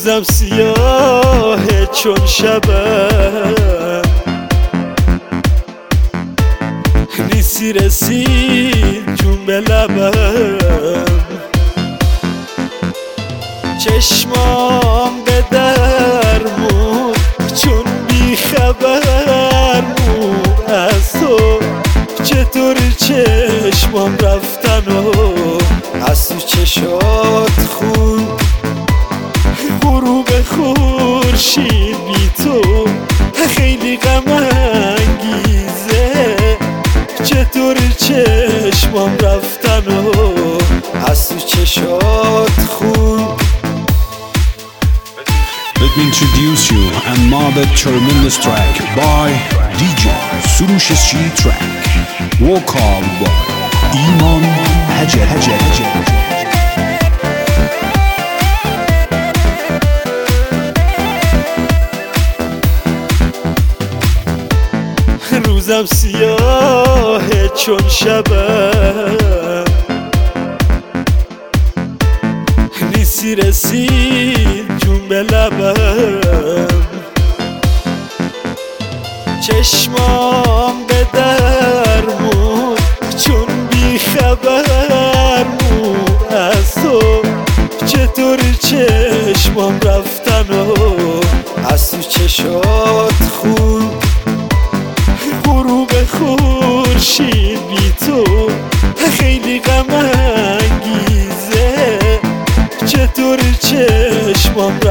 روزم سیاه چون شبم، نیستی رسید جون به لبم. چشمام به در مون چون بی خبر مون از تو. چطور چشمام رفتن و از تو چشات خون، غروب خورشید بی تو خیلی غم انگیزه. چطور چشمام رفتن و از تو چشات خون. Let me introduce you another tremendous track by DJ Surush G Track, vocal by Iman Hajar. روزم سیاه چون شبم، نیستی رسید جون به لبم. چشمام به در مون چون بی خبر مون از تو. چطور چشمام رفتن و از تو چشات خون، غروب خورشید بی تو خیلی غم انگیزه. چطور چشمام